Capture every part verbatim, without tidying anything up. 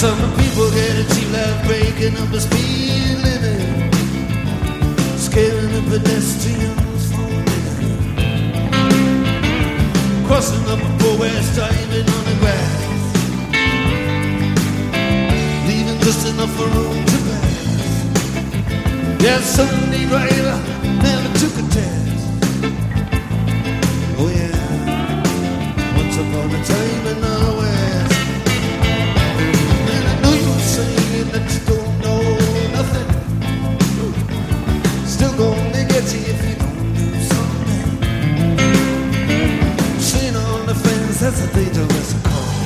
some people get a cheap life breaking up the speed limit, scaring the pedestrians from living, crossing up a poor west, diving on the grass, leaving just enough for room to pass. Yeah, Sunday driver never took a test. Oh yeah, once upon a time in the West. And I know you're saying that you don't know nothing, still gonna get you if you don't do something. Sitting on the fence, that's a dangerous call.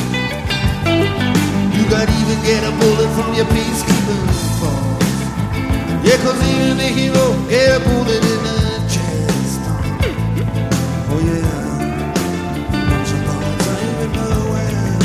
You got even get a bullet from your peacekeeping force. Yeah, cause even the hero get a bullet in the chest. Oh yeah, once upon a time in the West.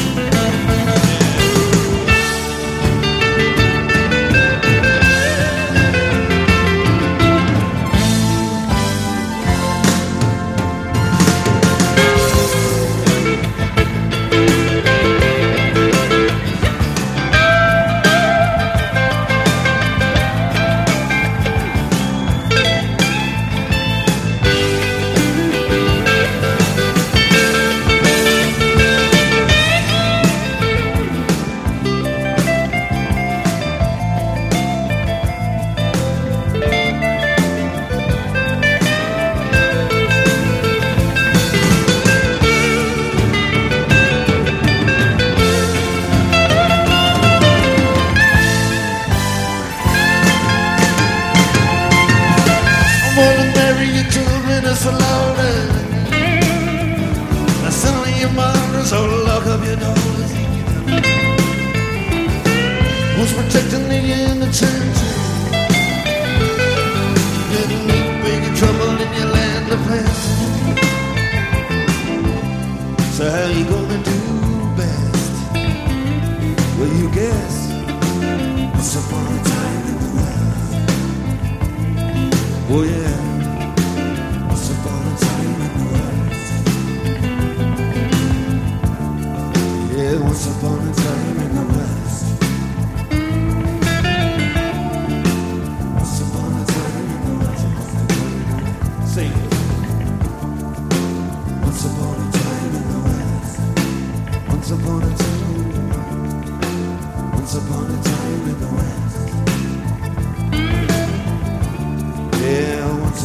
Who's protecting the innocent? Didn't make big trouble in your land of plenty. So how you gonna do best? Well, you guess. Once upon a time in the West. Oh yeah. Once upon a time in the West. Yeah, once upon a time in the West. Once upon a time, once upon a time in the West. Yeah, once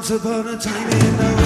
Once upon a time in the